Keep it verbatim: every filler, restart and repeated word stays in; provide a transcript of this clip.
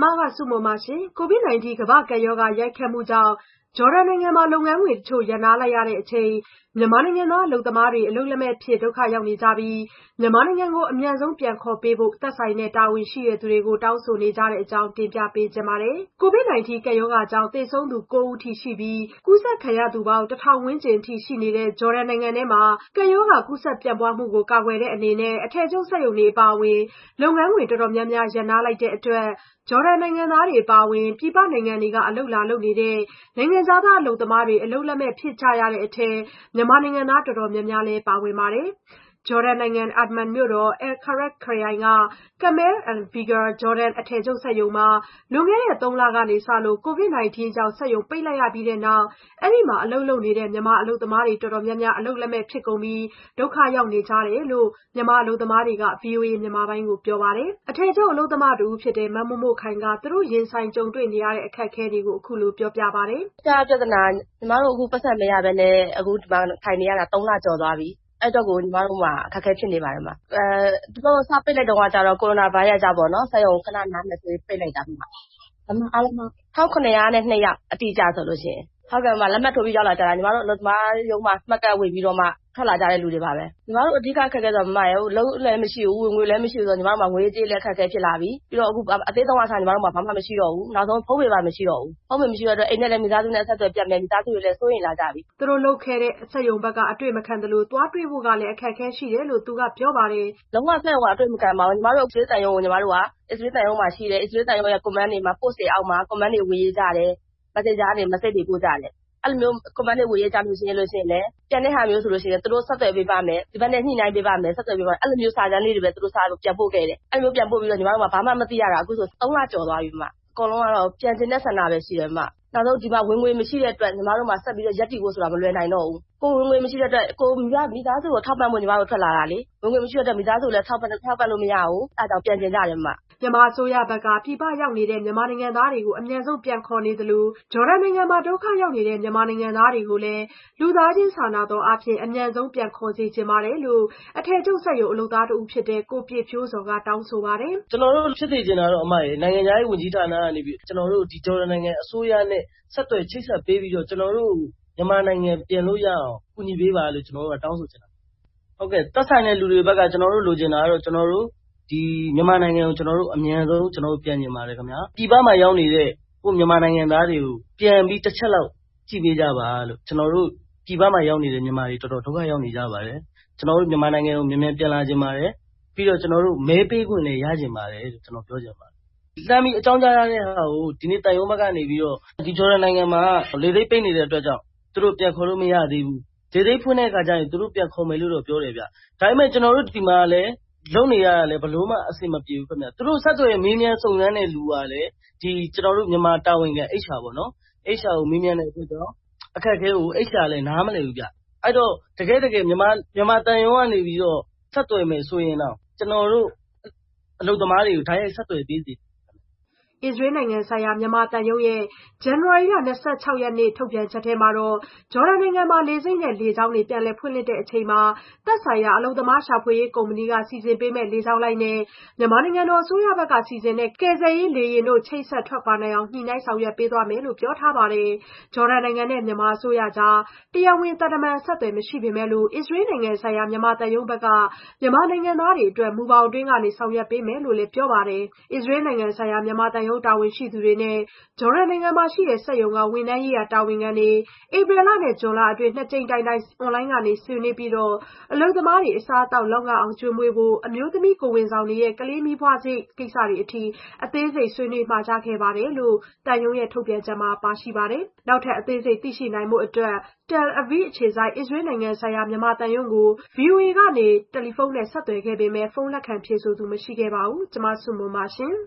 မကစုမပါရှင်ကိုဗစ် ၁၉ ကမ္ဘာ့ကပ်ရောဂါရိုက်ခတ်မှုကြောင့်ဂျော်ဒန်နိုင်ငံမှာလုပ်ငန်းခွင်တချို့ရပ်နားလိုက်ရတဲ့အချိန်မြန်မာနိုင်ငံသားအလုပ်သမားတွေအလုပ်လက်မဲ့ဖြစ်ဒုက္ခရောက်နေကြပြီးမြန်မာနိုင်ငံကိုအမြန်ဆုံးပြန်ခေါ်ပေးဖို့သက်ဆိုင်တဲ့တာဝန်ရှိသူတွေကိုတောင်းဆိုနေကြတဲ့အကြောင်းတင်ပြပေးချင်ပါတယ်။ ကိုဗစ် ၁၉ ကပ်ရောဂါကြောင့်သေဆုံးသူ ကိုး ဦးထိရှိပြီးကူးစက်ခံရသူပေါင်း တစ်ထောင်ဝန်းကျင်ထိရှိနေတဲ့ဂျော်ဒန်နိုင်ငံထဲမှာကပ်ရောဂါကူးစက်ပြန့်ပွားမှုကိုကာကွယ်တဲ့အနေနဲ့အထည်ချုပ်စက်ရုံတွေအပါအဝင်လုပ်ငန်းခွင်တော်တော်များများရပ်နားလိုက်တဲ့အတွက်ဂျော်ဒန်နိုင်ငံသားတွေအပါအဝင်ပြည်ပနိုင်ငံတွေကအလုပ်လာလုပ်နေတဲ့နိုင်ငံခြားသားအလုပ်သမားတွေအလုပ်လက်မဲ့ဖြစ်ကြရတဲ့အထဲမြန်မာနိုင်ငံသားတော်တော်များများလည်းပါဝင်ပါတယ်။ ဂျော်ဒန်နိုင်ငံ Amman မြို့တော် Elkarat ခရိုင်က Kamal Al Figher ဂျော်ဒန်အထည်ချုပ်စက်ရုံမှာလွန်ခဲ့တဲ့ သုံး လကစလို့ကိုဗစ် ၁၉ ကြောင့်စက်ရုံပိတ်လိုက်ရပြီးနောက်အဲဒီမှာအလုပ်လုပ်နေတဲ့မြန်မာအလုပ်သမားတွေတော်တော်များများအလုပ်လက်မဲ့ဖြစ်ကုန်ပြီးဒုက္ခရောက်နေကြတယ်လို့မြန်မာအလုပ်သမားတွေက ဗွီအိုအေမြန်မာပိုင်းကိုပြောပါတယ်။ အထည်ချုပ်အလုပ်သမားတဦးဖြစ်တဲ့မမို့မို့ခိုင်ကသူတို့ရင်ဆိုင်ကြုံတွေ့နေရတဲ့အခက်အခဲတွေကိုအခုလိုပြောပြပါတယ်။အဓိကပြဿနာညီမတို့အခုပိုက်ဆံမရဘဲနဲ့အခုဒီမှာထိုင်နေရတာသုံးလကျော်သွားပြီ။အဲ့တော့ကိုညီမတို့မှာအခက်အခဲဖြစ်နေပါတယ်မှာ။အဲဒီတော့စပိတ်လိုက်တော့ကကြတော့ကိုရိုနာဗိုင်းရပ်စ်ကြောင့်ပေါ့နော်။စက်ရုံခဏနားမယ်ဆိုပြီးပိတ်လိုက်တာမှာ။ဒါမှအားလုံး၁,၇၀၀ နဲ့ နှစ်ယောက်အတိအကျဆိုလို့ရှိရင်ဟုတ်ကဲ့လက်မှတ်ထိုးပြီးရောက်လာကြတာညီမတို့အလုပ်သမားရုံးမှာမှတ်ကပ်ဝေပြီးတော့မှထွက်လာကြတဲ့လူတွေပါပဲ။ညီမတို့အဓိကအခက်အခဲဆိုတော့မမရဲ့လုံးလည်းမရှိဘူးဝင်ငွေလည်းမရှိဘူးဆိုတော့ညီမတို့မှာငွေကြေးလည်းအခက်အခဲဖြစ်လာပြီ။ပြီးတော့အခုအသေးဆုံးအစားညီမတို့မှာဘာမှမရှိတော့ဘူး။နောက်ဆုံးဖုန်းပေပါမရှိတော့ဘူး။ဖုန်းပေမရှိတော့အိမ်နဲ့လည်းမိသားစုနဲ့အဆက်အသွယ်ပြတ်မယ်မိသားစုတွေလည်းစိုးရိမ်လာကြပြီ။သူတို့လုပ်ခဲ့တဲ့စက်ရုံဘက်ကအတွေ့မခံသလိုသွားတွေ့ဖို့ကလည်းအခက်အခဲရှိတယ်လို့သူကပြောပါတယ်။လုံးဝစက်ရုံကအတွေ့မခံပါဘူး။ညီမတို့အစ္စရေးတန်ယုံကိုညီမတို့ကအစ္စရေးတန်ယုံမှာရှိတယ်။အစ္စရေးတန်ယုံရဲ့ command တွေမှာ post တွေအောက်မှာ command တွေဝင်ရေးကြတယ်။ messenger ကနေ message တွေပို့ကြတယ်။အဲ့လိုမျိုး command တွေဝင်ရေးကြလို့ရှိရင်လို့ရှိရင်လည်းပြန်တဲ့ဟာမျိုးဆိုလို့ရှိရင်သူတို့ဆက်သွယ်ပေးပါမယ်။ဒီဘက်နဲ့ညှိနှိုင်းပေးပါမယ်ဆက်သွယ်ပေးပါအဲ့လိုမျိုးစာတမ်းလေးတွေပဲသူတို့စာပြန်ပို့ခဲ့တယ်။အဲ့လိုမျိုးပြန်ပို့ပြီးတော့ညီမတို့ကဘာမှမသိရတာအခုဆိုသုံးလကျော်သွားပြီမ။အကုန်လုံးကတော့ပြန်ကျင်တဲ့ဆန္ဒပဲရှိတယ်မ။နောက်ဆုံးဒီမှာဝင်ငွေမရှိတဲ့အတွက်ညီမတို့မှာဆက်ပြီးတော့ရက်တည်ဖို့ဆိုတာမလွယ်နိုင်တော့ဘူး။ကိုဝင်ငွေမရှိတဲ့အတွက်ကိုမိသားစုကိုထောက်ပံ့ဖို့ညီမတို့ထွက်လာတာလေ။ဝင်ငွေမရှိတဲ့အတွက်မိသားစုကိုလည်းထောက်ပံ့ထောက်ပံ့လို့မရဘူး။အဲ့ဒါကြောင့်ပြန်ကျင်ကြတယ်မ။မြန်မာအစိုးရဘက်ကပြည်ပရောက်နေတဲ့မြန်မာနိုင်ငံသားတွေကိုအမြန်ဆုံးပြန်ခေါ်နေသလိုဂျော်ဒန်နိုင်ငံမှာဒုက္ခရောက်နေတဲ့မြန်မာနိုင်ငံသားတွေကိုလည်းလူသားချင်းစာနာသောအားဖြင့်အမြန်ဆုံးပြန်ခေါ်စေချင်ပါတယ်လို့အထည်ချုပ်စက်ရုံအလုပ်သားတဦးဖြစ်တဲ့ကိုပြည့်ဖြိုးစော်ကတောင်းဆိုပါတယ်။ကျွန်တော်တို့ဖြစ်စေချင်တာတော့အမရေနိုင်ငံခြားရေးဝန်ကြီးဌာနကနေပြီးကျွန်တော်တို့ဒီဂျော်ဒန်နိုင်ငံအစိုးရနဲ့ဆက်သွယ်ချိတ်ဆက်ပေးပြီးတော့ကျွန်တော်တို့မြန်မာနိုင်ငံပြန်လို့ရအောင်ကူညီပေးပါလို့ကျွန်တော်တို့ကတောင်းဆိုချင်တာ။ဟုတ်ကဲ့သက်ဆိုင်တဲ့လူတွေဘက်ကကျွန်တော်တို့လိုချင်တာကတော့ကျွန်တော်တို့ဒီမြန်မာနိုင်ငံကိုကျွန်တော်တို့အမြန်ဆုံးကျွန်တော်တို့ပြန်ကျင်ပါတယ်ခင်ဗျာပြည်ပမှာရောက်နေတဲ့ကိုမြန်မာနိုင်ငံသားတွေကိုပြန်ပြီးတစ်ချက်လောက်ကြည့်ပေးကြပါလို့ကျွန်တော်တို့ပြည်ပမှာရောက်နေတဲ့မြန်မာတွေတော်တော်ဒုက္ခရောက်နေကြပါတယ်ကျွန်တော်တို့မြန်မာနိုင်ငံကိုမြန်မြန်ပြန်လာခြင်းပါတယ်ပြီးတော့ကျွန်တော်တို့မဲပေးခွင့်လည်းရခြင်းပါတယ်လို့ကျွန်တော်ပြောချင်ပါတယ်လမ်းပြီးအကြောင်းကြားရတဲ့ဟာကိုဒီနေ့တန်ရုံးဘက်ကနေပြီးတော့ဒီဂျော်ဒန်နိုင်ငံမှာလေသိပ်ပိတ်နေတဲ့အတွက်ကြောင့်သူတို့ပြန်ခေါ်လို့မရသေးဘူးလေသိပ်ဖွင့်တဲ့အခါကျရင်သူတို့ပြန်ခေါ်မယ်လို့တော့ပြောတယ်ဗျဒါပေမဲ့ကျွန်တော်တို့ဒီမှာလည်းလုံနေရတာလည်းဘလို့မှအဆင်မပြေဘူးခင်ဗျသူတို့ဆက်သွယ်မင်းမြန်စုံစမ်းတဲ့လူကလည်းဒီကျွန်တော်တို့မြန်မာတာဝန်ခံ H R ပေါ့နော် H R ကိုမင်းမြန်တဲ့အတွက်ကြောင့်အခက်အခဲကို H R လည်းနားမလည်ဘူးဗျအဲ့တော့တကယ်တကယ်မြန်မာမြန်မာတန်ရုံးကနေပြီးတော့ဆက်သွယ်မယ်ဆိုရင်တော့ကျွန်တော်တို့အလုပ်သမားတွေကိုဓာတ်ရိုက်ဆက်သွယ်ပေးစီအစ္စရေးနိုင်ငံဆိုင်ရာမြန်မာသံရုံးရဲ့ဇန်နဝါရီလ၂၆ရက်နေ့ထုတ်ပြန်ချက်ထဲမှာတော့ဂျော်ဒန်နိုင်ငံမှာလေဆိပ်နဲ့လေကြောင်းတွေပြန်လည်ဖွင့်လှစ်တဲ့အချိန်မှာသက်ဆိုင်ရာအလုပ်သမားရှာဖွေရေးကုမ္ပဏီကစီစဉ်ပေးမဲ့လေကြောင်းလိုင်းနဲ့မြန်မာနိုင်ငံတော်အစိုးရဘက်ကစီစဉ်တဲ့ကယ်ဆယ်ရေးလေယာဉ်တို့ချိတ်ဆက်ထွက်ခွာနိုင်အောင်ညှိနှိုင်းဆောင်ရွက်ပေးသွားမယ်လို့ပြောထားပါတယ်။ဂျော်ဒန်နိုင်ငံနဲ့မြန်မာအစိုးရကြားတရားဝင်သံတမန်အဆက်အသွယ်မရှိပေမဲ့လို့အစ္စရေးနိုင်ငံဆိုင်ရာမြန်မာသံရုံးဘက်ကမြန်မာနိုင်ငံသားတွေအတွက်မူဘောင်အတွင်းကနေဆောင်ရွက်ပေးမယ်လို့လည်းပြောပါတယ်။အစ္စရေးနိုင်ငံဆိုင်ရာမြန်မာသံရုံးတာဝန်ရှိသူတွေနဲ့ဂျော်ဒန်နိုင်ငံမှာရှိတဲ့စက်ရုံကဝန်ထမ်းရေးရာတာဝန်ခံတွေဧပြီလနဲ့ဇွန်လအတွင်းနှစ်ကြိမ်တိုင်တိုင်အွန်လိုင်းကနေဆွေးနွေးပြီးအလုပ်သမားတွေအစားအသောက်လောက်ငအောင်ကျွေးမွေးဖို့အမျိုးသမီးကိုယ်ဝန်ဆောင်တွေရဲ့ကလေးမီးဖွားစရိတ်ကိစ္စတွေအထိအသေးစိတ်ဆွေးနွေးမှာကြားခဲ့ပါတယ်လို့သံရုံးရဲ့ထုတ်ပြန်ချက်မှာပါရှိပါတယ်။နောက်ထပ်အသေးစိတ်သိရှိနိုင်ဖို့အတွက် Tel Aviv အခြေစိုက်အစ္စရေးနိုင်ငံဆိုင်ရာမြန်မာသံရုံးကို ဗွီအိုအေကနေတယ်လီဖုန်းနဲ့ဆက်သွယ်ခဲ့ပေမဲ့ဖုန်းလက်ခံဖြေဆိုသူမရှိခဲ့ပါဘူး။ကျွန်မဆုမွန်ပါရှင်။